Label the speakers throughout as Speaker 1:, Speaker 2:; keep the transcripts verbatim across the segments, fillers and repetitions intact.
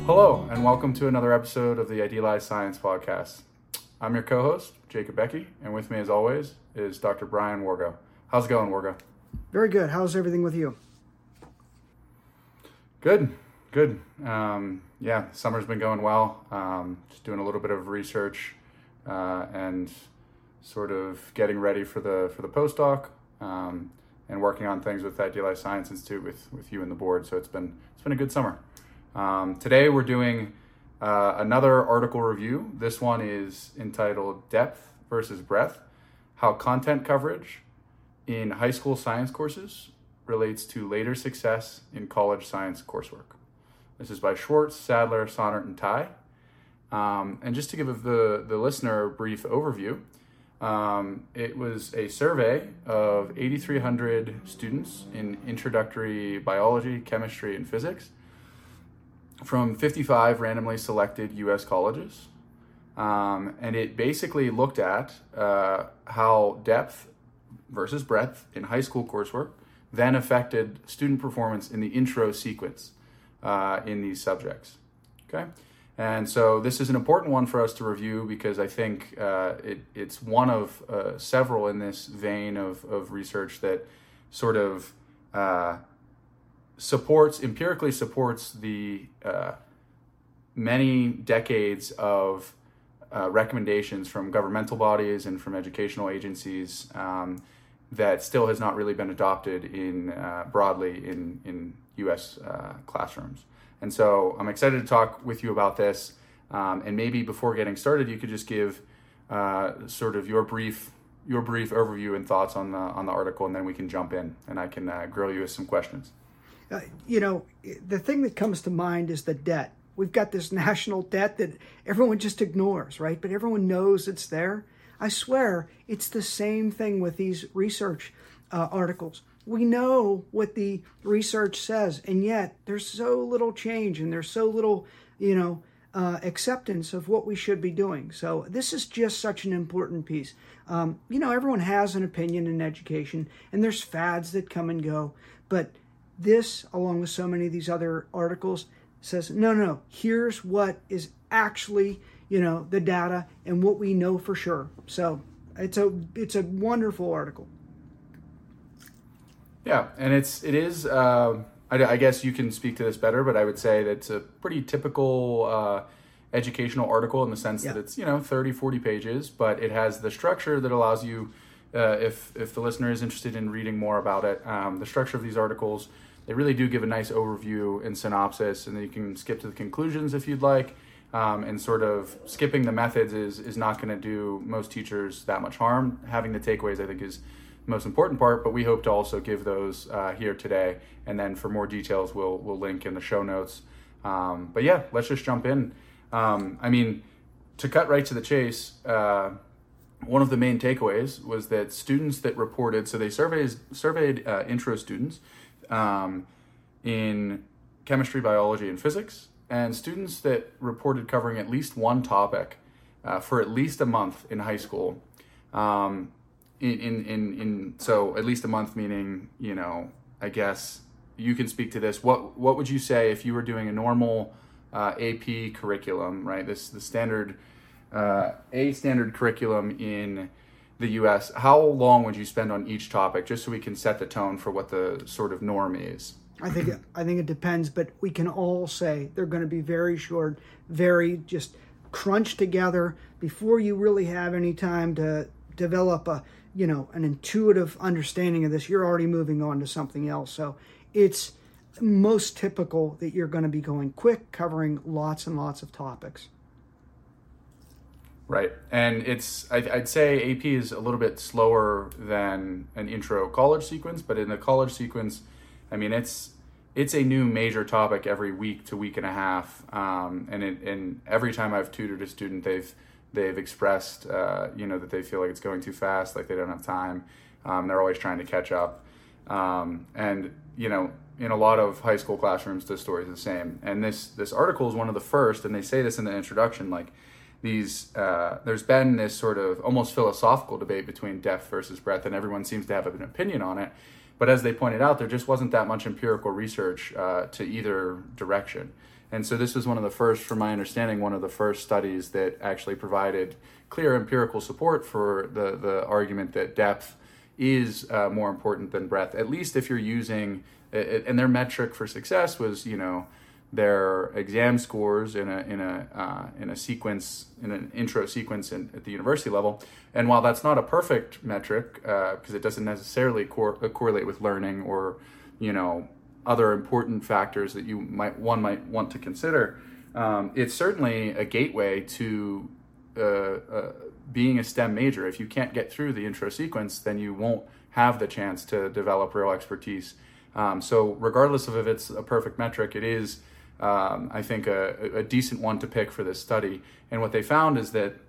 Speaker 1: Hello, and welcome to another episode of the Idealized Science Podcast. I'm your co-host, Jacob Becky, and with me as always is Doctor Brian Wargo. How's it going, Wargo?
Speaker 2: Very good. How's everything with you?
Speaker 1: Good, good. Um, yeah, summer's been going well. Um, just doing a little bit of research uh, and sort of getting ready for the for the postdoc um, and working on things with the Idealized Science Institute with, with you and the board. So it's been it's been a good summer. Um, today we're doing uh, another article review. This one is entitled Depth versus Breadth, How Content Coverage in High School Science Courses Relates to Later Success in College Science Coursework. This is by Schwartz, Sadler, Sonnert, and Tai. Um, and just to give the, the listener a brief overview, um, it was a survey of eighty-three hundred students in introductory biology, chemistry, and physics from fifty-five randomly selected U S colleges. Um, and it basically looked at uh, how depth versus breadth in high school coursework then affected student performance in the intro sequence uh, in these subjects. Okay, and so this is an important one for us to review because I think uh, it, it's one of uh, several in this vein of, of research that sort of uh, supports, empirically supports the uh, many decades of uh, recommendations from governmental bodies and from educational agencies um, that still has not really been adopted in uh, broadly in, in U S uh, classrooms. And so I'm excited to talk with you about this. Um, and maybe before getting started, you could just give uh, sort of your brief your brief overview and thoughts on the on the article, and then we can jump in and I can uh, grill you with some questions.
Speaker 2: Uh, you know, the thing that comes to mind is the debt. We've got this national debt that everyone just ignores, right? But everyone knows it's there. I swear it's the same thing with these research uh, articles. We know what the research says, and yet there's so little change and there's so little, you know, uh, acceptance of what we should be doing. So this is just such an important piece. Um, you know, everyone has an opinion in education, and there's fads that come and go, but this, along with so many of these other articles, says, no, no, no, here's what is actually, you know, the data and what we know for sure. So it's a it's a wonderful article.
Speaker 1: Yeah, and it's it is. Uh, I, I guess you can speak to this better, but I would say that it's a pretty typical uh, educational article in the sense
Speaker 2: yeah.
Speaker 1: that it's, you know, thirty, forty pages, but it has the structure that allows you, uh, if if the listener is interested in reading more about it, um, the structure of these articles, they really do give a nice overview and synopsis, and then you can skip to the conclusions if you'd like. Um, and sort of skipping the methods is is not going to do most teachers that much harm. Having the takeaways, I think, is the most important part, but we hope to also give those uh, here today. And then for more details, we'll we'll link in the show notes. Um, but yeah, let's just jump in. Um, I mean, to cut right to the chase, uh, one of the main takeaways was that students that reported, so they surveyed, surveyed uh, intro students um, in chemistry, biology, and physics, and students that reported covering at least one topic uh, for at least a month in high school. Um, in, in, in, in, so at least a month meaning, you know, I guess you can speak to this. What, what would you say if you were doing a normal uh, A P curriculum, right? This, the standard, uh, a standard curriculum in the U S, how long would you spend on each topic, just so we can set the tone for what the sort of norm is?
Speaker 2: I think I think it depends, but we can all say they're going to be very short, very just crunched together before you really have any time to develop a, you know, an intuitive understanding of this. You're already moving on to something else. So it's most typical that you're going to be going quick, covering lots and lots of topics.
Speaker 1: Right. And it's, I'd, I'd say A P is a little bit slower than an intro college sequence, but in the college sequence, I mean, it's it's a new major topic every week to week and a half, um, and it, and every time I've tutored a student, they've they've expressed uh, you know that they feel like it's going too fast, like they don't have time. Um, they're always trying to catch up, um, and you know, in a lot of high school classrooms, the story is the same. And this this article is one of the first, and they say this in the introduction, like these. Uh, there's been this sort of almost philosophical debate between depth versus breadth, and everyone seems to have an opinion on it. But as they pointed out, there just wasn't that much empirical research uh, to either direction. And so this was one of the first, from my understanding, one of the first studies that actually provided clear empirical support for the, the argument that depth is uh, more important than breadth, at least if you're using, and their metric for success was, you know, their exam scores in a in a uh, in a sequence, in an intro sequence in, at the university level. And while that's not a perfect metric, because uh, it doesn't necessarily cor- correlate with learning or, you know, other important factors that you might one might want to consider, um, it's certainly a gateway to uh, uh, being a STEM major. If you can't get through the intro sequence, then you won't have the chance to develop real expertise. Um, so regardless of if it's a perfect metric, it is, um, I think, a, a decent one to pick for this study. And what they found is that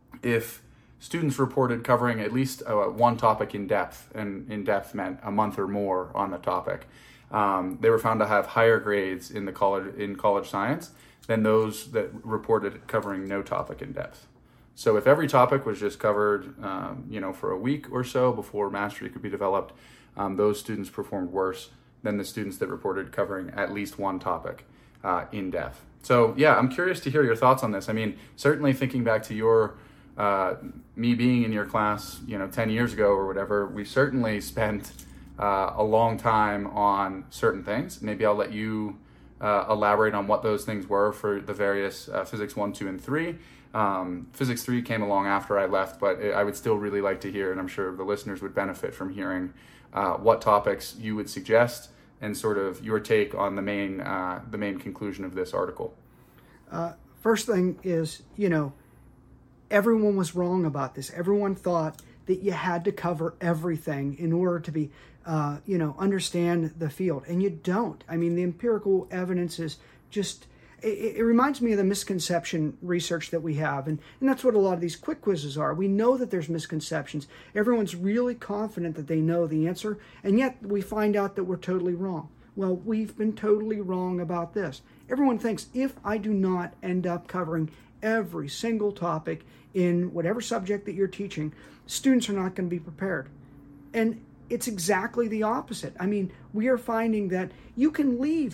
Speaker 1: if students reported covering at least uh, one topic in depth, and in depth meant a month or more on the topic, um, they were found to have higher grades in the college in college science than those that reported covering no topic in depth. So if every topic was just covered, um, you know, for a week or so before mastery could be developed, um, those students performed worse than the students that reported covering at least one topic uh, in depth. So yeah, I'm curious to hear your thoughts on this. I mean, certainly thinking back to your, uh, me being in your class, you know, ten years ago or whatever, we certainly spent uh, a long time on certain things. Maybe I'll let you uh, elaborate on what those things were for the various uh, physics one, two, and three. Um, physics three came along after I left, but I would still really like to hear, and I'm sure the listeners would benefit from hearing uh, what topics you would suggest and sort of your take on the main uh, the main conclusion of this article.
Speaker 2: Uh, first thing is, you know, everyone was wrong about this. Everyone thought that you had to cover everything in order to be, uh, you know, understand the field, and you don't. I mean, the empirical evidence is just. It, it reminds me of the misconception research that we have, and, and that's what a lot of these quick quizzes are. We know that there's misconceptions. Everyone's really confident that they know the answer, and yet we find out that we're totally wrong. Well, we've been totally wrong about this. Everyone thinks if I do not end up covering every single topic in whatever subject that you're teaching, students are not going to be prepared. And it's exactly the opposite. I mean, we are finding that you can leave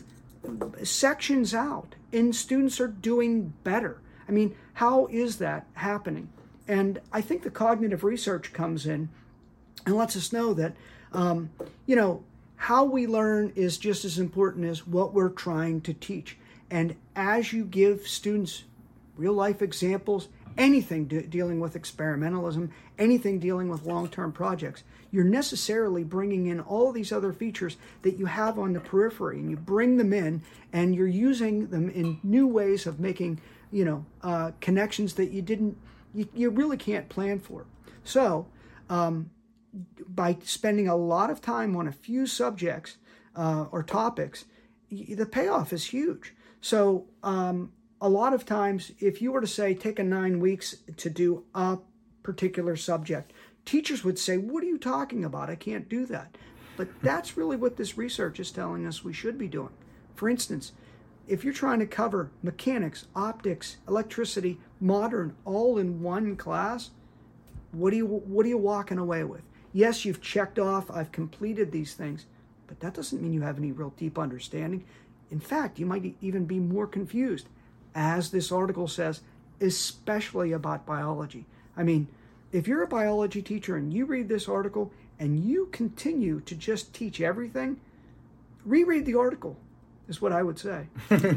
Speaker 2: sections out and students are doing better. I mean, how is that happening? And I think the cognitive research comes in and lets us know that, um, you know, how we learn is just as important as what we're trying to teach. And as you give students real life examples, anything de- dealing with experimentalism, anything dealing with long-term projects, you're necessarily bringing in all these other features that you have on the periphery, and you bring them in and you're using them in new ways of making, you know, uh, connections that you didn't, you, you really can't plan for. So um, by spending a lot of time on a few subjects uh, or topics, the payoff is huge. So um, a lot of times, if you were to say, take a nine weeks to do a particular subject, teachers would say, what are you talking about? I can't do that. But that's really what this research is telling us we should be doing. For instance, if you're trying to cover mechanics, optics, electricity, modern, all in one class, what are you, what are you walking away with? Yes, you've checked off, I've completed these things, but that doesn't mean you have any real deep understanding. In fact, you might even be more confused, as this article says, especially about biology. I mean, if you're a biology teacher and you read this article and you continue to just teach everything, reread the article, is what I would say.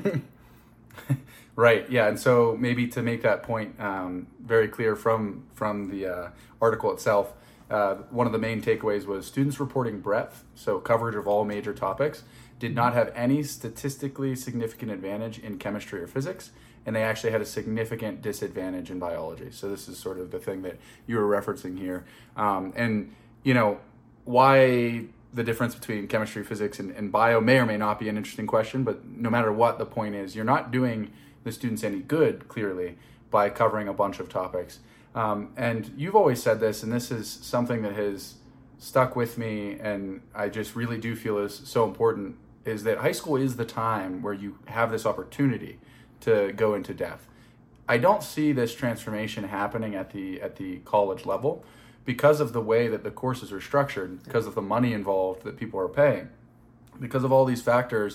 Speaker 1: Right, yeah, and so maybe to make that point um, very clear from, from the uh, article itself, uh, one of the main takeaways was students reporting breadth, so coverage of all major topics, did not have any statistically significant advantage in chemistry or physics, and they actually had a significant disadvantage in biology. So this is sort of the thing that you were referencing here. Um, and, you know, why the difference between chemistry, physics, and, and bio may or may not be an interesting question, but no matter what, the point is you're not doing the students any good, clearly, by covering a bunch of topics. Um, and you've always said this, and this is something that has stuck with me, and I just really do feel is so important, is that high school is the time where you have this opportunity to go into depth. I don't see this transformation happening at the at the college level because of the way that the courses are structured, because of the money involved that people are paying, because of all these factors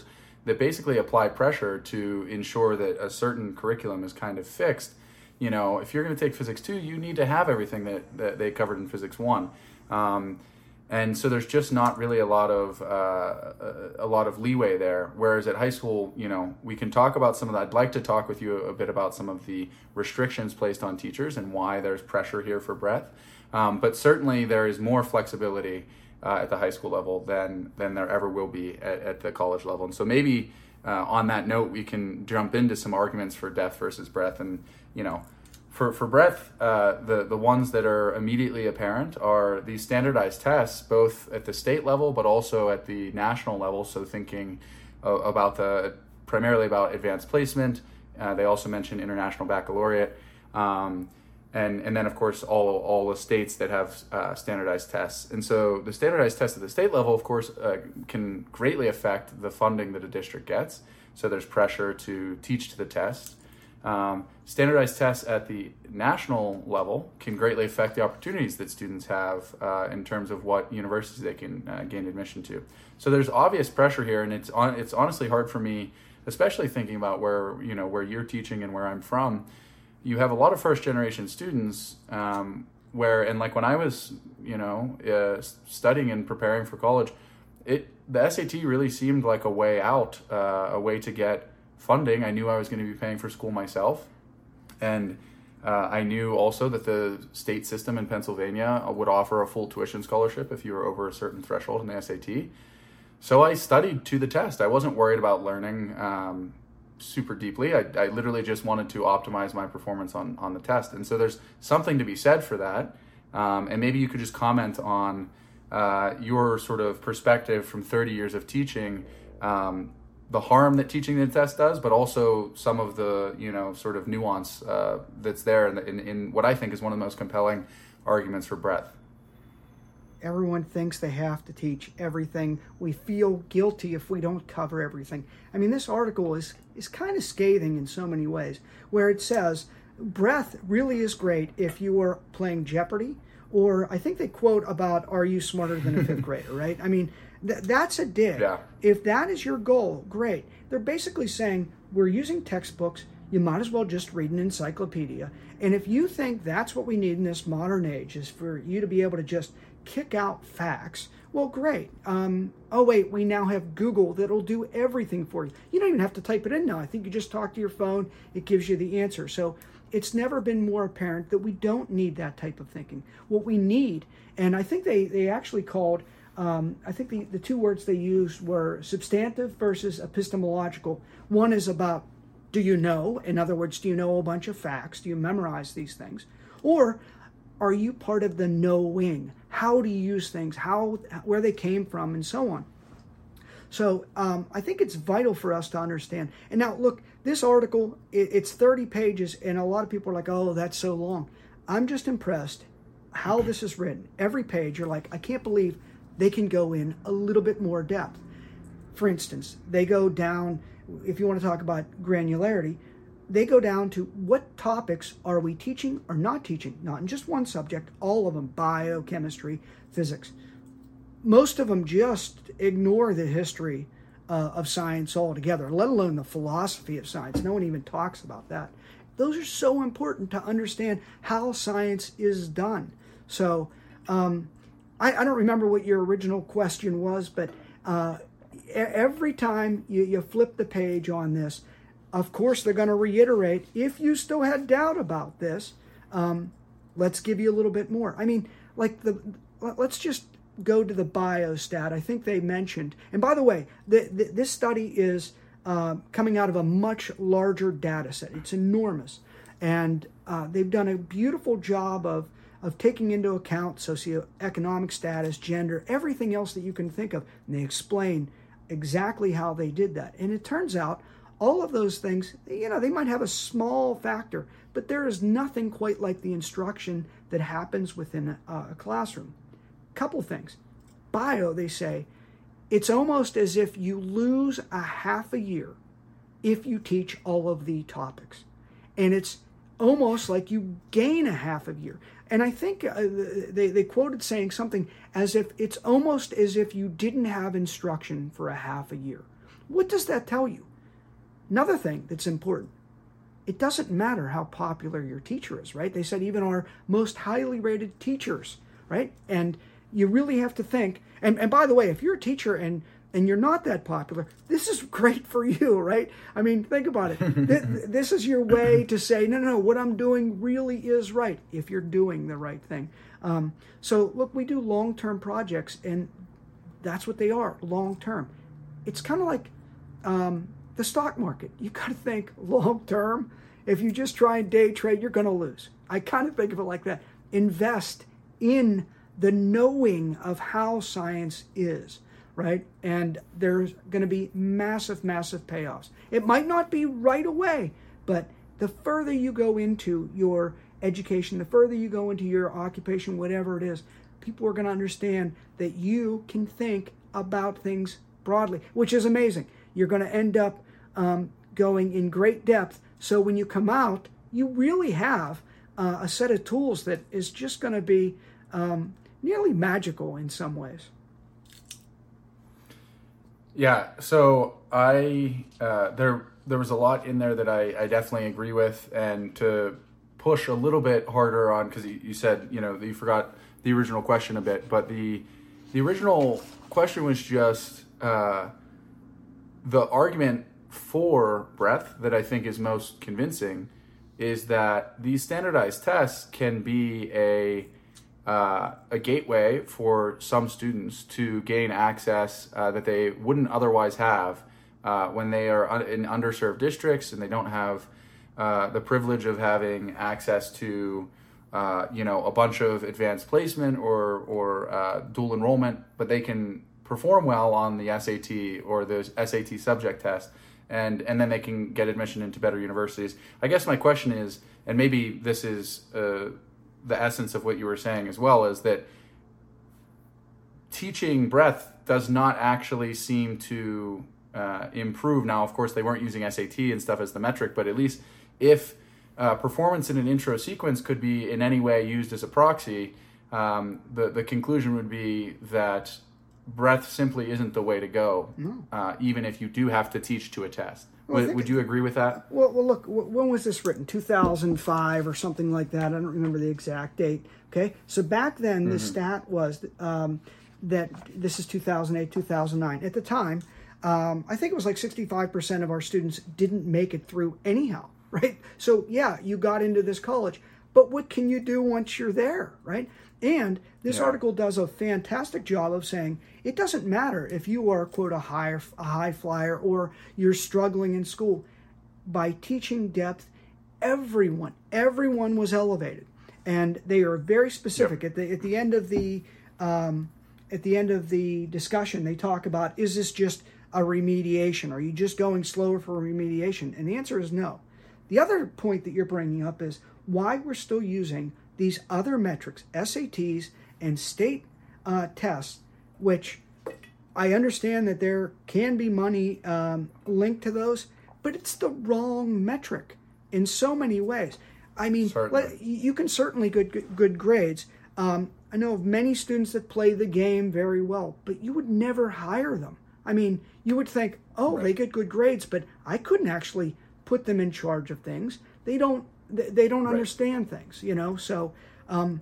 Speaker 1: that basically apply pressure to ensure that a certain curriculum is kind of fixed. You know, if you're going to take physics two, you need to have everything that, that they covered in physics one. Um, and so there's just not really a lot of uh, a, a lot of leeway there. Whereas at high school, you know, we can talk about some of that. I'd like to talk with you a bit about some of the restrictions placed on teachers and why there's pressure here for breadth. Um, but certainly there is more flexibility uh, at the high school level than than there ever will be at, at the college level. And so maybe uh, on that note, we can jump into some arguments for depth versus breadth. And, you know, For for breadth, uh, the, the ones that are immediately apparent are these standardized tests, both at the state level, but also at the national level. So thinking uh, about the, primarily about advanced placement. Uh, they also mention international baccalaureate. Um, and, and then, of course, all, all the states that have uh, standardized tests. And so the standardized tests at the state level, of course, uh, can greatly affect the funding that a district gets. So there's pressure to teach to the test. Um, standardized tests at the national level can greatly affect the opportunities that students have uh, in terms of what universities they can uh, gain admission to. So there's obvious pressure here, and it's on, it's honestly hard for me, especially thinking about where you know where you're teaching and where I'm from. You have a lot of first generation students um, where, and like when I was you know uh, studying and preparing for college, it the S A T really seemed like a way out, uh, a way to get funding. I knew I was going to be paying for school myself, and uh, I knew also that the state system in Pennsylvania would offer a full tuition scholarship if you were over a certain threshold in the S A T. So I studied to the test. I wasn't worried about learning um, super deeply. I, I literally just wanted to optimize my performance on, on the test. And so there's something to be said for that. Um, and maybe you could just comment on uh, your sort of perspective from thirty years of teaching, um, the harm that teaching the test does, but also some of the, you know, sort of nuance uh, that's there in, in, in what I think is one of the most compelling arguments for breadth.
Speaker 2: Everyone thinks they have to teach everything. We feel guilty if we don't cover everything. I mean, this article is, is kind of scathing in so many ways, where it says breadth really is great if you are playing Jeopardy, or I think they quote about, are you smarter than a fifth grader, right? I mean, th- that's a dig.
Speaker 1: Yeah.
Speaker 2: If that is your goal, great. They're basically saying, we're using textbooks, you might as well just read an encyclopedia. And if you think that's what we need in this modern age, is for you to be able to just kick out facts, well, great. Um, oh, wait, we now have Google that'll do everything for you. You don't even have to type it in now. I think you just talk to your phone, it gives you the answer. So it's never been more apparent that we don't need that type of thinking. What we need, and I think they, they actually called, um, I think the, the two words they used were substantive versus epistemological. One is about, do you know? In other words, do you know a bunch of facts? Do you memorize these things? Or are you part of the knowing? How to use things, how where they came from, and so on. So um, I think it's vital for us to understand. And now, look, this article, it, it's thirty pages, and a lot of people are like, oh, that's so long. I'm just impressed how this is written. Every page, you're like, I can't believe they can go in a little bit more depth. For instance, they go down, if you want to talk about granularity, they go down to what topics are we teaching or not teaching, not in just one subject, all of them, biochemistry, physics. Most of them just ignore the history uh, of science altogether, let alone the philosophy of science. No one even talks about that. Those are so important to understand how science is done. So um, I, I don't remember what your original question was, but uh, every time you, you flip the page on this, of course, they're going to reiterate, if you still had doubt about this, um, let's give you a little bit more. I mean, like, the let's just go to the biostat. I think they mentioned, and by the way, the, the, this study is uh, coming out of a much larger data set. It's enormous. And uh, they've done a beautiful job of, of taking into account socioeconomic status, gender, everything else that you can think of. And they explain exactly how they did that. And it turns out, all of those things, you know, they might have a small factor, but there is nothing quite like the instruction that happens within a, a classroom. Couple things. Bio, they say, it's almost as if you lose a half a year if you teach all of the topics. And it's almost like you gain a half a year. And I think uh, they, they quoted saying something as if it's almost as if you didn't have instruction for a half a year. What does that tell you? Another thing that's important, it doesn't matter how popular your teacher is, right? They said even our most highly rated teachers, right? And you really have to think, and, and by the way, if you're a teacher and and you're not that popular, this is great for you, right? I mean, think about it. this, this is your way to say, no, no, no, what I'm doing really is right, if you're doing the right thing. Um, so look, we do long-term projects, and that's what they are, long-term. It's kind of like um, the stock market. You got to think long-term. If you just try and day trade, you're going to lose. I kind of think of it like that. Invest in the knowing of how science is, right? And there's going to be massive, massive payoffs. It might not be right away, but the further you go into your education, the further you go into your occupation, whatever it is, people are going to understand that you can think about things broadly, which is amazing. You're going to end up um, going in great depth. So when you come out, you really have uh, a set of tools that is just going to be um, nearly magical in some ways.
Speaker 1: Yeah, so I uh, there there was a lot in there that I, I definitely agree with, and to push a little bit harder on, because you, you said, you know, that you forgot the original question a bit, but the the original question was just uh, the argument for breadth that I think is most convincing is that these standardized tests can be a uh, a gateway for some students to gain access uh, that they wouldn't otherwise have uh, when they are in underserved districts and they don't have uh, the privilege of having access to uh, you know a bunch of advanced placement or or uh, dual enrollment, but they can perform well on the S A T or the S A T subject test, and and then they can get admission into better universities. I guess my question is, and maybe this is uh, the essence of what you were saying as well, is that teaching breadth does not actually seem to uh, improve. Now, of course, they weren't using S A T and stuff as the metric, but at least if uh, performance in an intro sequence could be in any way used as a proxy, um, the, the conclusion would be that breadth simply isn't the way to go, no. uh, even if you do have to teach to a test. Well, would, would you agree with that?
Speaker 2: Well, well, look, when was this written? two thousand five or something like that. I don't remember the exact date. Okay, so back then, mm-hmm. the stat was um, that this is two thousand eight, two thousand nine. At the time, um, I think it was like sixty-five percent of our students didn't make it through anyhow, right? So, yeah, you got into this college, but what can you do once you're there, right? And this yeah. article does a fantastic job of saying it doesn't matter if you are, quote, a high, a high flyer or you're struggling in school. By teaching depth, everyone, everyone was elevated. And they are very specific. Yep. At the at the end of the um, at the end of the discussion, they talk about, is this just a remediation? Are you just going slower for remediation? And the answer is no. The other point that you're bringing up is why we're still using these other metrics, S A Ts and state uh, tests, which I understand that there can be money um, linked to those, but it's the wrong metric in so many ways. I mean, let, you can certainly get good, good grades. Um, I know of many students that play the game very well, but you would never hire them. I mean, you would think, oh, right. they get good grades, but I couldn't actually put them in charge of things. They don't. They don't right. understand things, you know. So um,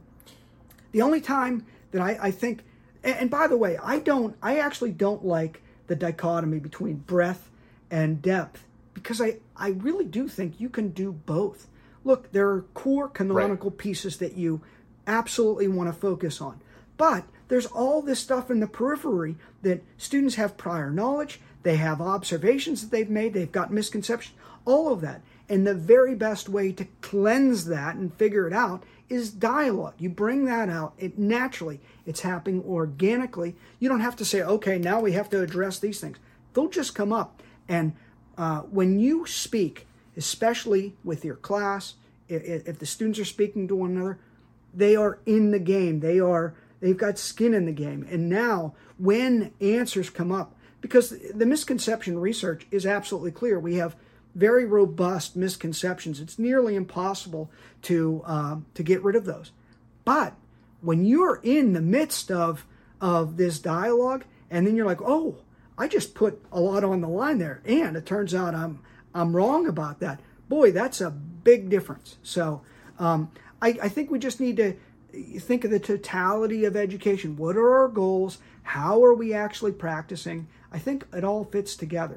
Speaker 2: the only time that I, I think, and, and by the way, I don't. I actually don't like the dichotomy between breadth and depth, because I, I really do think you can do both. Look, there are core canonical right. pieces that you absolutely want to focus on. But there's all this stuff in the periphery that students have prior knowledge, they have observations that they've made, they've got misconceptions, all of that. And the very best way to cleanse that and figure it out is dialogue. You bring that out, it naturally, it's happening organically. You don't have to say, okay, now we have to address these things. They'll just come up. And uh, when you speak, especially with your class, if, if the students are speaking to one another, they are in the game. They are, they've got skin in the game. And now when answers come up, because the misconception research is absolutely clear. We have very robust misconceptions. It's nearly impossible to uh, to get rid of those. But when you're in the midst of of this dialogue, and then you're like, oh, I just put a lot on the line there, and it turns out I'm I'm wrong about that. Boy, that's a big difference. So um, I, I think we just need to think of the totality of education. What are our goals? How are we actually practicing? I think it all fits together.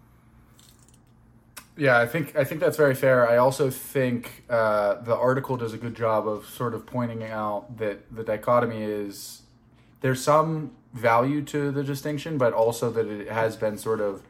Speaker 1: Yeah, I think I think that's very fair. I also think uh, the article does a good job of sort of pointing out that the dichotomy is there's some value to the distinction, but also that it has been sort of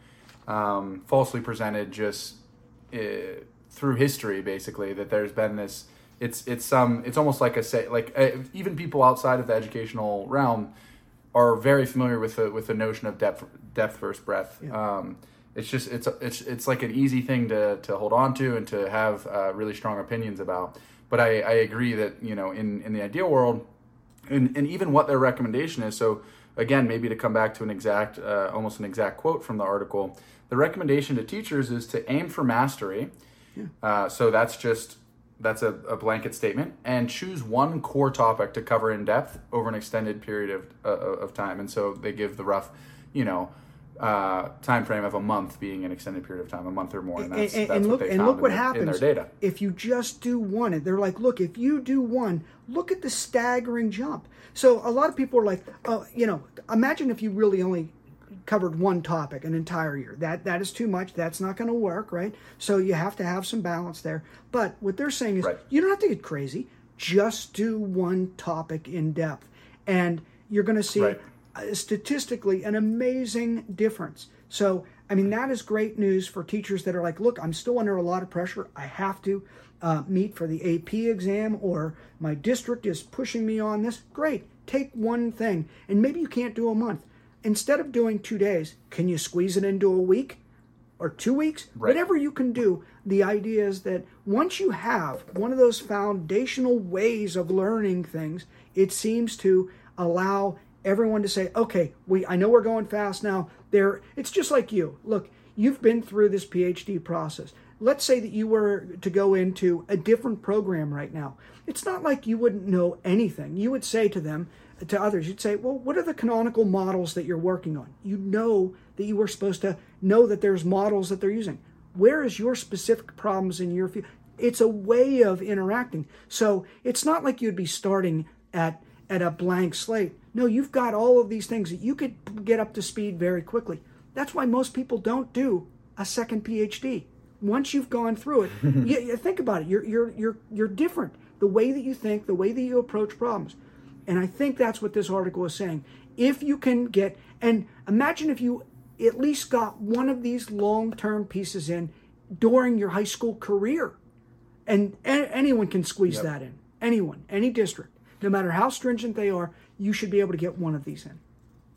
Speaker 1: um, falsely presented just uh, through history, basically. That there's been this. It's it's some. It's almost like a say like uh, even people outside of the educational realm are very familiar with the with the notion of depth depth versus breadth. Yeah. Um, It's just it's it's it's like an easy thing to, to hold on to and to have uh, really strong opinions about. But I, I agree that, you know, in, in the ideal world, and, and even what their recommendation is. So again, maybe to come back to an exact, uh, almost an exact quote from the article, the recommendation to teachers is to aim for mastery. Yeah. Uh, so that's just that's a, a blanket statement, and choose one core topic to cover in depth over an extended period of uh, of time. And so they give the rough, you know. Uh, time frame of a month being an extended period of time, a month or more, and that's,
Speaker 2: and, and,
Speaker 1: that's
Speaker 2: and
Speaker 1: what
Speaker 2: look,
Speaker 1: they
Speaker 2: and
Speaker 1: found
Speaker 2: look what
Speaker 1: in, their,
Speaker 2: happens
Speaker 1: in their data.
Speaker 2: If you just do one, and they're like, look, if you do one, look at the staggering jump. So a lot of people are like, oh, you know, imagine if you really only covered one topic an entire year. That that is too much. That's not going to work, right? So you have to have some balance there. But what they're saying is, right. You don't have to get crazy. Just do one topic in depth, and you're going to see. Right. Statistically an amazing difference. So, I mean, that is great news for teachers that are like, look, I'm still under a lot of pressure. I have to uh, meet for the A P exam, or my district is pushing me on this. Great. Take one thing, and maybe you can't do a month. Instead of doing two days, can you squeeze it into a week or two weeks? Right. Whatever you can do. The idea is that once you have one of those foundational ways of learning things, it seems to allow everyone to say, okay, we I know we're going fast now. There, it's just like you. Look, you've been through this PhD process. Let's say that you were to go into a different program right now. It's not like you wouldn't know anything. You would say to them, to others, you'd say, well, what are the canonical models that you're working on? You know that you were supposed to know that there's models that they're using. Where is your specific problems in your field? It's a way of interacting. So it's not like you'd be starting at at a blank slate. No, you've got all of these things that you could get up to speed very quickly. That's why most people don't do a second PhD. Once you've gone through it, you, you think about it. You're you're you're you're different. The way that you think, the way that you approach problems, and I think that's what this article is saying. If you can get, and imagine if you at least got one of these long-term pieces in during your high school career, and a- anyone can squeeze yep. that in. Anyone, any district. No matter how stringent they are, you should be able to get one of these in.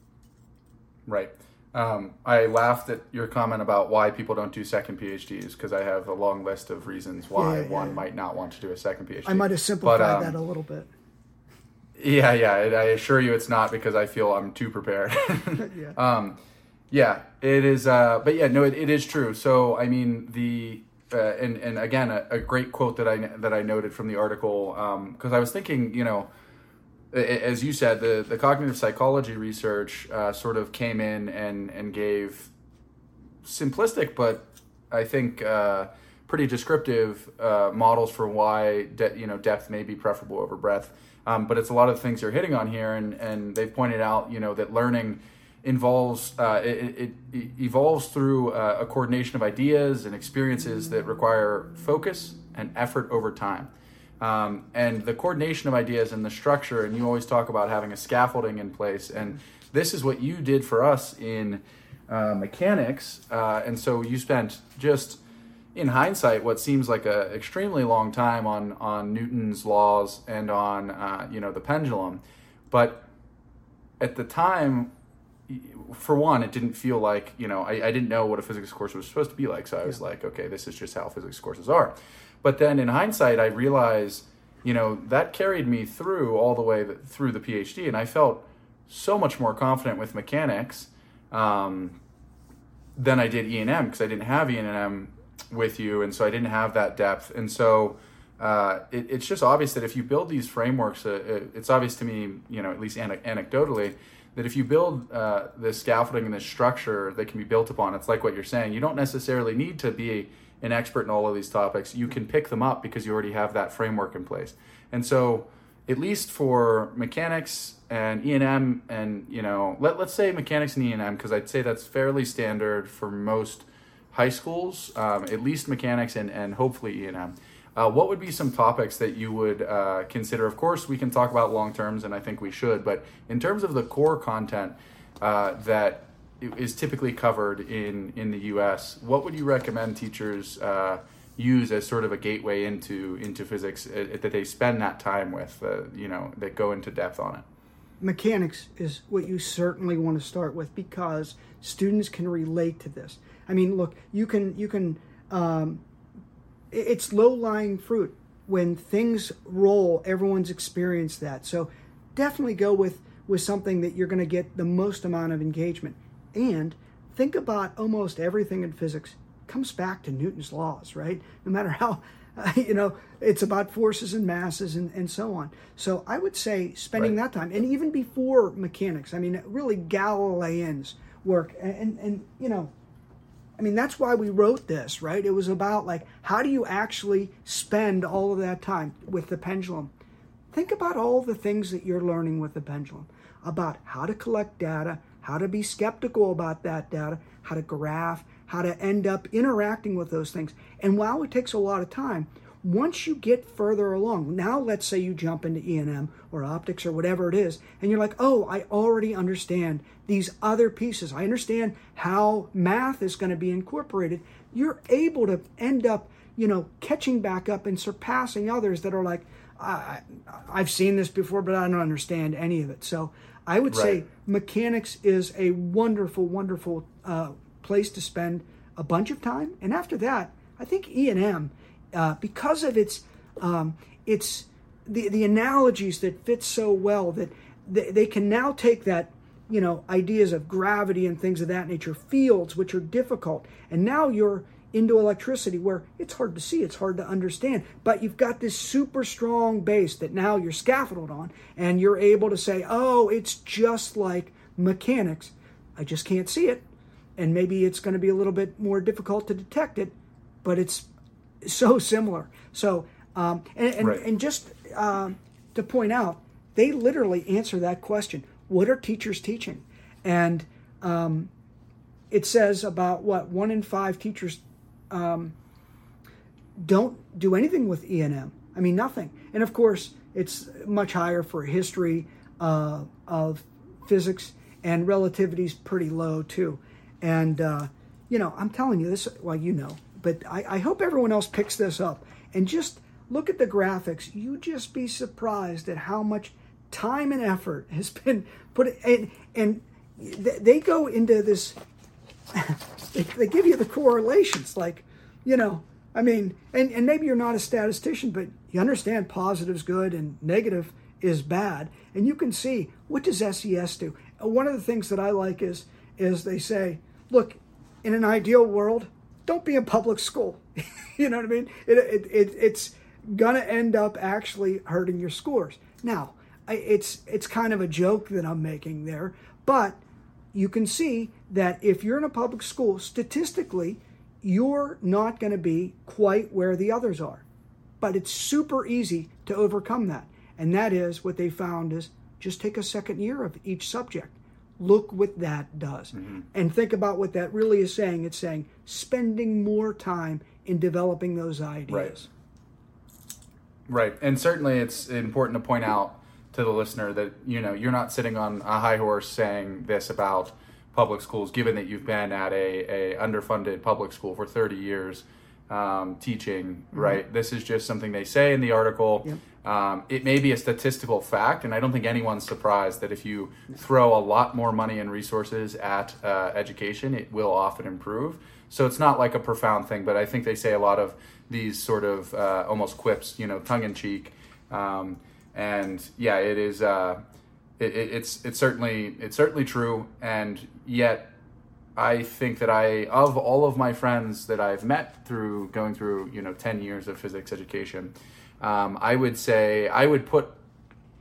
Speaker 1: Right. Um, I laughed at your comment about why people don't do second PhDs, because I have a long list of reasons why yeah, yeah, one yeah. might not want to do a second PhD.
Speaker 2: I might have simplified but, um, that a little bit.
Speaker 1: Yeah, yeah. I assure you it's not because I feel I'm too prepared. yeah. Um, yeah, it is. Uh, but yeah, no, it, it is true. So, I mean, the... Uh, and and again, a, a great quote that I that I noted from the article, because um, I was thinking, you know, as you said, the, the cognitive psychology research uh, sort of came in and, and gave simplistic, but I think uh, pretty descriptive uh, models for why de- you know depth may be preferable over breadth. Um, but it's a lot of the things you're hitting on here, and, and they've pointed out, you know, that learning involves uh, it, it, it evolves through uh, a coordination of ideas and experiences that require focus and effort over time. Um, and the coordination of ideas and the structure, and you always talk about having a scaffolding in place, and this is what you did for us in uh, mechanics. Uh, and so you spent just, in hindsight, what seems like a extremely long time on on Newton's laws and on uh, you know the pendulum, but at the time, for one, it didn't feel like, you know, I, I didn't know what a physics course was supposed to be like. So I was yeah. like, okay, this is just how physics courses are. But then in hindsight, I realized, you know, that carried me through all the way that, through the PhD. And I felt so much more confident with mechanics um, than I did E and M, because I didn't have E and M with you. And so I didn't have that depth. And so uh, it, it's just obvious that if you build these frameworks, uh, it, it's obvious to me, you know, at least ane- anecdotally, that if you build uh, this scaffolding and this structure that can be built upon, it's like what you're saying. You don't necessarily need to be an expert in all of these topics. You can pick them up because you already have that framework in place. And so, at least for mechanics and E and M, and you know, let let's say mechanics and E and M, because I'd say that's fairly standard for most high schools. Um, at least mechanics and and hopefully E and M. Uh, what would be some topics that you would uh, consider? Of course, we can talk about long terms, and I think we should. But in terms of the core content uh, that is typically covered in, in the U S, what would you recommend teachers uh, use as sort of a gateway into into physics uh, that they spend that time with? Uh, you know, that go into depth on it.
Speaker 2: Mechanics is what you certainly want to start with because students can relate to this. I mean, look, you can you can. Um, It's low-lying fruit. When things roll, everyone's experienced that. So definitely go with, with something that you're going to get the most amount of engagement. And think about almost everything in physics comes back to Newton's laws, right? No matter how, uh, you know, it's about forces and masses and, and so on. So I would say spending
Speaker 1: right.
Speaker 2: that time, and even before mechanics, I mean, really Galilean's work. And, and, and you know, I mean, that's why we wrote this, right? It was about, like, how do you actually spend all of that time with the pendulum? Think about all the things that you're learning with the pendulum, about how to collect data, how to be skeptical about that data, how to graph, how to end up interacting with those things. And while it takes a lot of time, once you get further along, now let's say you jump into E and M or optics or whatever it is, and you're like, oh, I already understand these other pieces. I understand how math is going to be incorporated. You're able to end up, you know, catching back up and surpassing others that are like, I, I've seen this before, but I don't understand any of it. So I would right. say mechanics is a wonderful, wonderful uh, place to spend a bunch of time. And after that, I think E and M, Uh, because of its um, its the the analogies that fit so well that they, they can now take that, you know, ideas of gravity and things of that nature, fields which are difficult, and now you're into electricity where it's hard to see, it's hard to understand, but you've got this super strong base that now you're scaffolded on, and you're able to say, oh, it's just like mechanics. I just can't see it, and maybe it's going to be a little bit more difficult to detect it, but it's so similar. So, um, and, and,
Speaker 1: right.
Speaker 2: and just um, to point out, they literally answer that question. What are teachers teaching? And um, it says about, what, one in five teachers um, don't do anything with E and M. I mean, nothing. And of course, it's much higher for history uh, of physics, and relativity's pretty low too. And, uh, you know, I'm telling you this, well, you know, but I, I hope everyone else picks this up and just look at the graphics. You just be surprised at how much time and effort has been put in. And, and they go into this, they, they give you the correlations, like, you know, I mean, and, and maybe you're not a statistician, but you understand positive's good and negative is bad. And you can see, what does S E S do? One of the things that I like is, is they say, look, in an ideal world, don't be in public school. You know what I mean? It, it, it, it's going to end up actually hurting your scores. Now, I, it's it's kind of a joke that I'm making there, but you can see that if you're in a public school, statistically, you're not going to be quite where the others are. But it's super easy to overcome that. And that is what they found is just take a second year of each subject. Look what that does. Mm-hmm. And think about what that really is saying. It's saying spending more time in developing those ideas.
Speaker 1: Right. Right. And certainly it's important to point out to the listener that, you know, you're not sitting on a high horse saying this about public schools, given that you've been at a, a underfunded public school for thirty years um, teaching, mm-hmm. right? This is just something they say in the article. Yep. Um, it may be a statistical fact, and I don't think anyone's surprised that if you throw a lot more money and resources at uh, education, it will often improve. So it's not like a profound thing, but I think they say a lot of these sort of uh, almost quips, you know, tongue-in-cheek. Um, and yeah, it is. Uh, it, it's it's certainly it's certainly true, and yet I think that I, of all of my friends that I've met through going through, you know, ten years of physics education, um, I would say I would put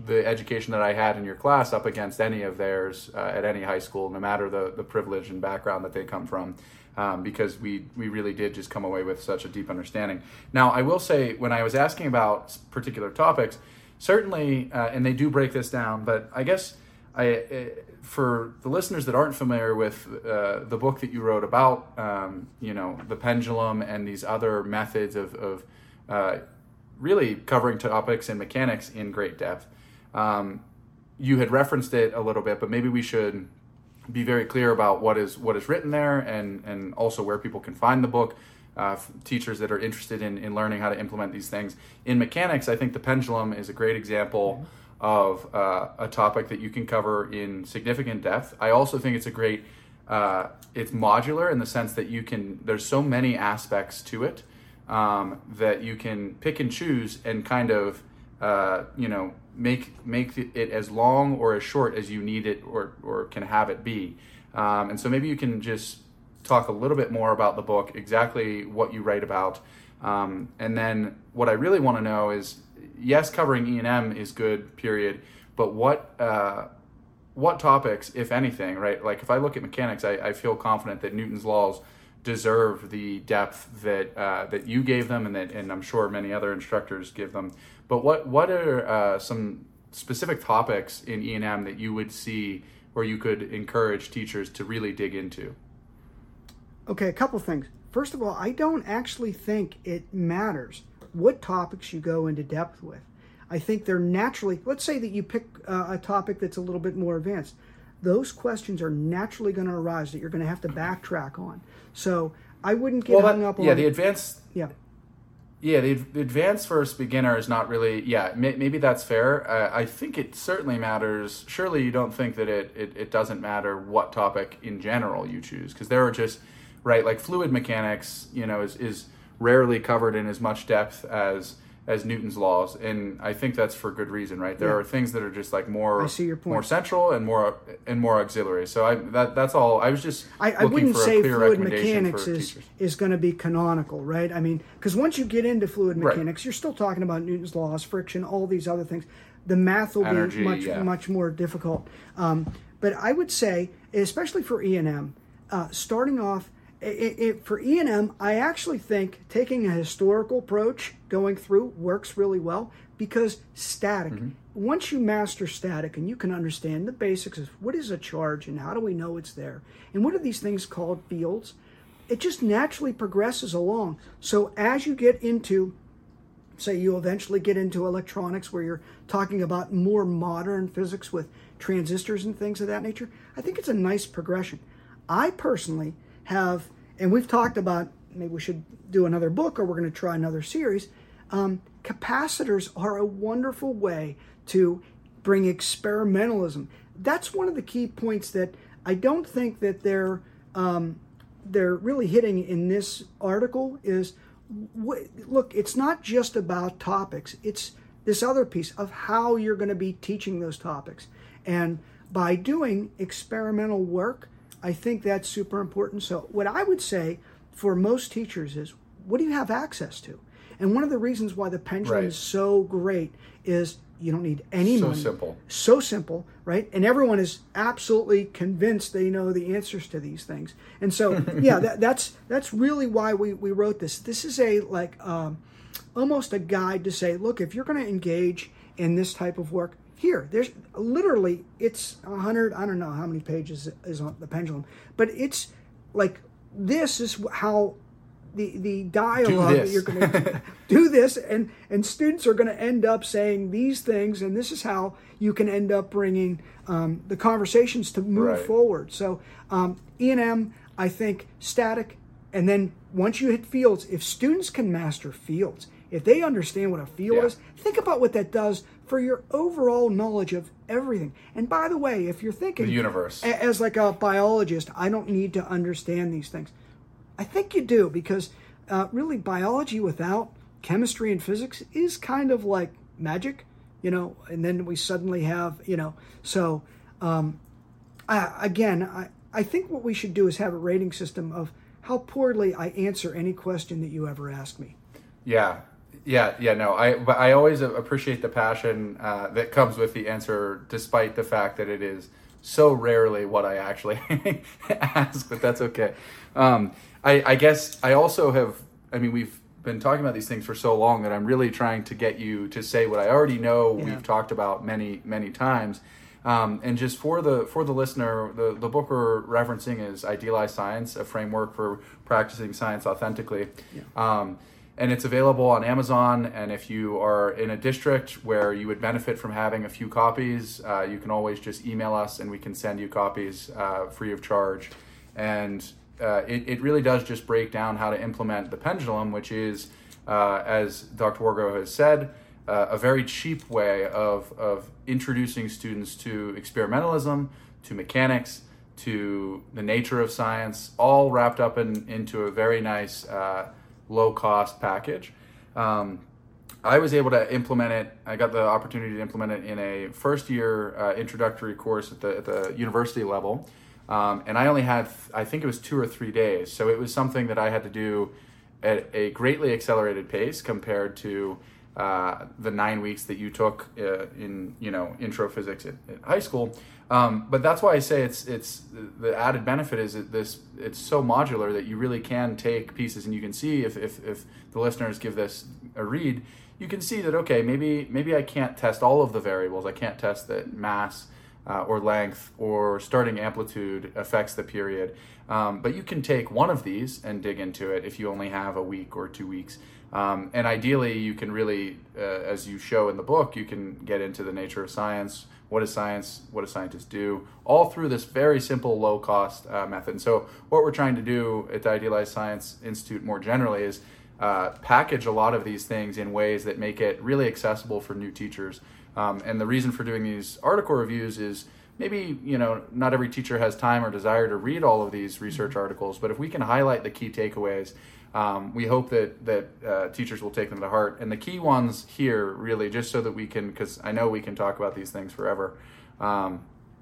Speaker 1: the education that I had in your class up against any of theirs uh, at any high school, no matter the, the privilege and background that they come from, um, because we, we really did just come away with such a deep understanding. Now, I will say, when I was asking about particular topics, certainly, uh, and they do break this down, but I guess I, uh, for the listeners that aren't familiar with uh, the book that you wrote about, um, you know, the pendulum and these other methods of, of uh, really covering topics in mechanics in great depth, um, you had referenced it a little bit, but maybe we should be very clear about what is what is written there, and, and also where people can find the book. Uh, teachers that are interested in, in learning how to implement these things. In mechanics, I think the pendulum is a great example of uh, a topic that you can cover in significant depth. I also think it's a great, uh, it's modular in the sense that you can, there's so many aspects to it um, that you can pick and choose and kind of, uh, you know, make make it as long or as short as you need it or, or can have it be. Um, and so maybe you can just talk a little bit more about the book, exactly what you write about. Um, and then what I really want to know is, yes, covering E and M is good, period. But what uh, what topics, if anything, right? Like if I look at mechanics, I, I feel confident that Newton's laws deserve the depth that uh, that you gave them, and that, and I'm sure many other instructors give them. But what what are uh, some specific topics in E and M that you would see where you could encourage teachers to really dig into?
Speaker 2: Okay, a couple things. First of all, I don't actually think it matters what topics you go into depth with. I think they're naturally, let's say that you pick uh, a topic that's a little bit more advanced. Those questions are naturally going to arise that you're going to have to backtrack on. So I wouldn't get
Speaker 1: well,
Speaker 2: hung
Speaker 1: that,
Speaker 2: up on...
Speaker 1: Yeah, the advanced...
Speaker 2: Yeah.
Speaker 1: Yeah, the, the advanced versus beginner is not really... Yeah, may, maybe that's fair. Uh, I think it certainly matters. Surely you don't think that it, it, it doesn't matter what topic in general you choose, because there are just... Right, like fluid mechanics, you know, is, is rarely covered in as much depth as as Newton's laws, and I think that's for good reason, right? There
Speaker 2: yeah.
Speaker 1: are things that are just like more
Speaker 2: I see your point.
Speaker 1: more central and more and more auxiliary. So I that that's all. I was just
Speaker 2: I, I
Speaker 1: looking
Speaker 2: wouldn't
Speaker 1: for
Speaker 2: say
Speaker 1: a clear
Speaker 2: fluid
Speaker 1: recommendation
Speaker 2: mechanics
Speaker 1: for
Speaker 2: is
Speaker 1: teachers.
Speaker 2: is going to be canonical, right? I mean, because once you get into fluid mechanics,
Speaker 1: Right.
Speaker 2: you're still talking about Newton's laws, friction, all these other things. The math will
Speaker 1: Energy,
Speaker 2: be much
Speaker 1: yeah.
Speaker 2: much more difficult. Um, but I would say, especially for E and M, uh, starting off. It, it, for E and M, I actually think taking a historical approach going through works really well, because static, mm-hmm. once you master static and you can understand the basics of what is a charge and how do we know it's there and what are these things called fields, it just naturally progresses along. So as you get into, say you eventually get into electronics where you're talking about more modern physics with transistors and things of that nature, I think it's a nice progression. I personally have, and we've talked about, maybe we should do another book or we're going to try another series. Um, capacitors are a wonderful way to bring experimentalism. That's one of the key points that I don't think that they're um, they're really hitting in this article is, wh- look, it's not just about topics. It's this other piece of how you're going to be teaching those topics. And by doing experimental work, I think that's super important. So what I would say for most teachers is, what do you have access to? And one of the reasons why the pendulum
Speaker 1: Right.
Speaker 2: is so great is you don't need any
Speaker 1: So
Speaker 2: money.
Speaker 1: simple.
Speaker 2: So simple, right? And everyone is absolutely convinced they know the answers to these things. And so, yeah, that, that's that's really why we, we wrote this. This is a like um, almost a guide to say, look, if you're going to engage in this type of work, here, there's literally, it's a hundred, I don't know how many pages is on the pendulum, but it's like, this is how the, the dialogue that you're going to do this, and, and students are going to end up saying these things, and this is how you can end up bringing um, the conversations to move
Speaker 1: Right.
Speaker 2: forward. So um, E and M, I think, static, and then once you hit fields, if students can master fields, if they understand what a field
Speaker 1: Yeah.
Speaker 2: is, think about what that does for your overall knowledge of everything. And by the way, if you're thinking
Speaker 1: The universe.
Speaker 2: a- as like a biologist, I don't need to understand these things. I think you do, because uh, really biology without chemistry and physics is kind of like magic, you know, and then we suddenly have, you know, so um, I, again, I, I think what we should do is have a rating system of how poorly I answer any question that you ever ask me.
Speaker 1: Yeah. Yeah, yeah, no, I but I always appreciate the passion uh, that comes with the answer, despite the fact that it is so rarely what I actually ask. But that's okay. Um, I, I guess I also have. I mean, we've been talking about these things for so long that I'm really trying to get you to say what I already know. Yeah. We've talked about many, many times. Um, and just for the for the listener, the, the book we're referencing is Idealized Science, a framework for practicing science authentically. Yeah. Um, and it's available on Amazon. And if you are in a district where you would benefit from having a few copies, uh, you can always just email us and we can send you copies uh, free of charge. And uh, it, it really does just break down how to implement the pendulum, which is, uh, as Doctor Wargo has said, Uh, a very cheap way of, of introducing students to experimentalism, to mechanics, to the nature of science, all wrapped up in, into a very nice uh, low-cost package. Um, I was able to implement it. I got the opportunity to implement it in a first-year uh, introductory course at the, at the university level, um, and I only had, I think it was two or three days. So it was something that I had to do at a greatly accelerated pace compared to Uh, the nine weeks that you took uh, in, you know, intro physics at, at high school. Um, but that's why I say it's it's the added benefit is that this it's so modular that you really can take pieces, and you can see if if, if the listeners give this a read, you can see that okay, maybe maybe I can't test all of the variables. I can't test that mass uh, or length or starting amplitude affects the period. Um, but you can take one of these and dig into it if you only have a week or two weeks. Um, and ideally, you can really, uh, as you show in the book, you can get into the nature of science. What is science? What do scientists do? All through this very simple, low-cost uh, method. And so what we're trying to do at the Idealized Science Institute more generally is uh, package a lot of these things in ways that make it really accessible for new teachers. Um, and the reason for doing these article reviews is maybe, you know, not every teacher has time or desire to read all of these research articles, but if we can highlight the key takeaways, Um, we hope that that uh, teachers will take them to heart. And the key ones here, really, just so that we can, because I know we can talk about these things forever. Um,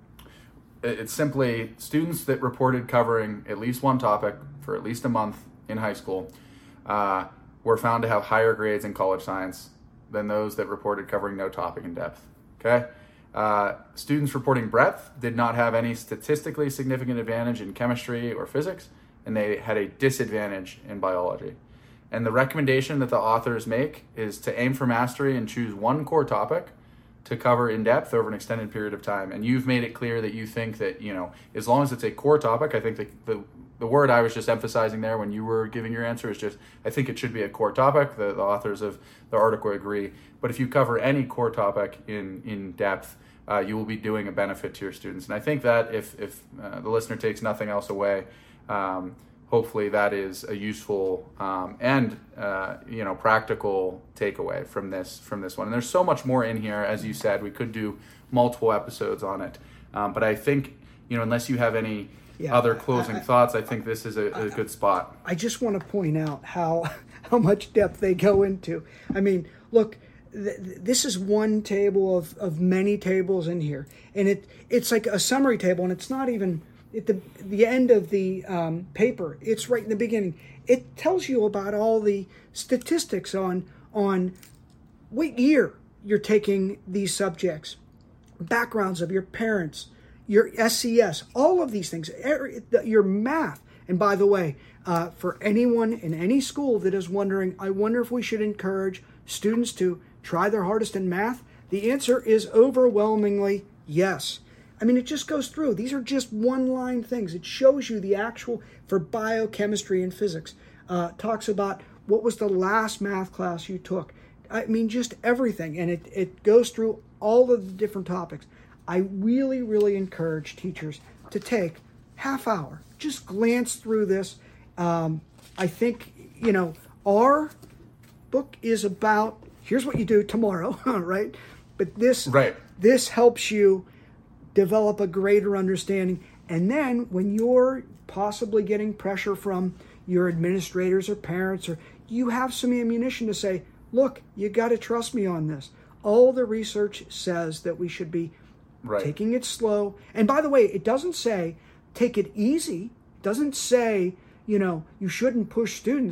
Speaker 1: it, it's simply students that reported covering at least one topic for at least a month in high school uh, were found to have higher grades in college science than those that reported covering no topic in depth. Okay. Uh, students reporting breadth did not have any statistically significant advantage in chemistry or physics, and they had a disadvantage in biology. And the recommendation that the authors make is to aim for mastery and choose one core topic to cover in depth over an extended period of time. And you've made it clear that you think that, you know, as long as it's a core topic, I think the, the, the word I was just emphasizing there when you were giving your answer is just, I think it should be a core topic. The, the authors of the article agree. But if you cover any core topic in, in depth, uh, you will be doing a benefit to your students. And I think that if, if uh, the listener takes nothing else away, Um, hopefully that is a useful um, and uh, you know practical takeaway from this from this one. And there's so much more in here, as you said. We could do multiple episodes on it, um, but I think you know unless you have any yeah, other closing I, I, thoughts, I think this is a, a good spot.
Speaker 2: I just want to point out how how much depth they go into. I mean, look. Th- this is one table of, of many tables in here, and it it's like a summary table, and it's not even at the the end of the um, paper. It's right in the beginning. It tells you about all the statistics on on what year you're taking these subjects, backgrounds of your parents, your S C S, all of these things, your math. And by the way, uh, for anyone in any school that is wondering, I wonder if we should encourage students to try their hardest in math, the answer is overwhelmingly yes. I mean, it just goes through. These are just one-line things. It shows you the actual, for biochemistry and physics, uh, talks about what was the last math class you took. I mean, just everything. And it, it goes through all of the different topics. I really, really encourage teachers to take half hour, just glance through this. Um, I think, you know, our book is about, here's what you do tomorrow, right? But this,
Speaker 1: right.
Speaker 2: this helps you develop a greater understanding. And then when you're possibly getting pressure from your administrators or parents, or you have some ammunition to say, look, you got to trust me on this. All the research says that we should be right. taking it slow. And by the way, it doesn't say take it easy. It doesn't say, you know, you shouldn't push students.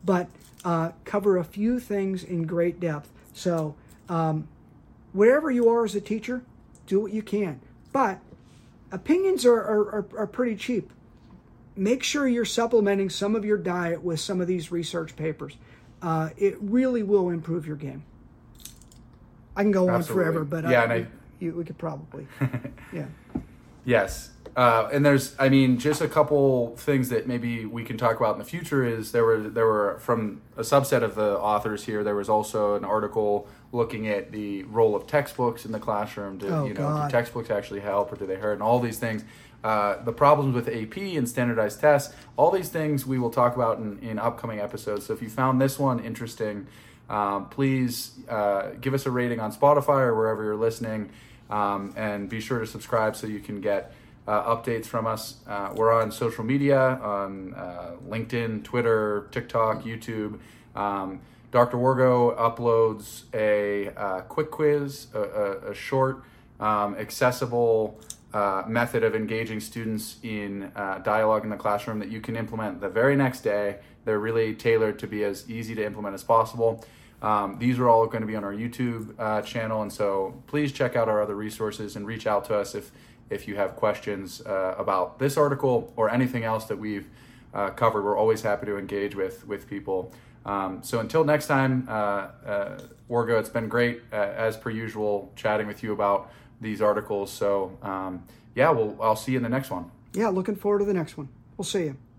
Speaker 2: but uh, cover a few things in great depth. So um, wherever you are as a teacher, do what you can. But opinions are, are, are pretty cheap. Make sure you're supplementing some of your diet with some of these research papers. Uh, it really will improve your game. I can go
Speaker 1: Absolutely.
Speaker 2: on forever, but
Speaker 1: yeah,
Speaker 2: I,
Speaker 1: and I,
Speaker 2: you, we could probably, yeah.
Speaker 1: Yes. Uh, and there's, I mean, just a couple things that maybe we can talk about in the future is there were, there were from a subset of the authors here, there was also an article looking at the role of textbooks in the classroom. Do,
Speaker 2: oh,
Speaker 1: you know,
Speaker 2: God.
Speaker 1: do textbooks actually help or do they hurt? And all these things. Uh, the problems with A P and standardized tests, all these things we will talk about in, in upcoming episodes. So if you found this one interesting, um, please uh, give us a rating on Spotify or wherever you're listening, um, and be sure to subscribe so you can get uh, updates from us. Uh, we're on social media, on uh, LinkedIn, Twitter, TikTok, YouTube. Um, Doctor Wargo uploads a uh, quick quiz, a, a, a short, um, accessible Uh, method of engaging students in uh, dialogue in the classroom that you can implement the very next day. They're really tailored to be as easy to implement as possible. Um, these are all going to be on our YouTube uh, channel, and so please check out our other resources and reach out to us if if you have questions uh, about this article or anything else that we've uh, covered. We're always happy to engage with with people. Um, so until next time, uh, uh, Wargo, it's been great uh, as per usual chatting with you about these articles. So um, yeah, we'll, I'll see you in the next one.
Speaker 2: Yeah, looking forward to the next one. We'll see you.